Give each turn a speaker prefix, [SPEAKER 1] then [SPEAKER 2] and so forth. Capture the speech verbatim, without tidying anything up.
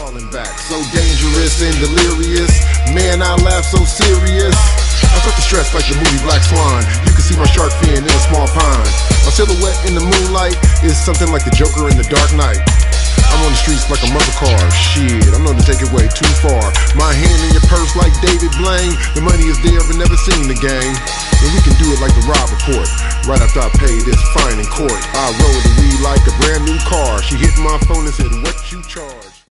[SPEAKER 1] falling back, so dangerous and delirious. Man, I laugh so serious. I felt the stress like the movie Black Swan. You can see my shark fin in a small pond. My silhouette in the moonlight is something like the Joker in the Dark Knight. I'm on the streets like a muscle car. Shit, I'm known to take it way too far. My hand in your purse like David Blaine. The money is there but never seen the game. And we can do it like the Rob Report. Right after I pay this fine in court, I roll the weed like a brand new car. She hit my phone and said, what you charge?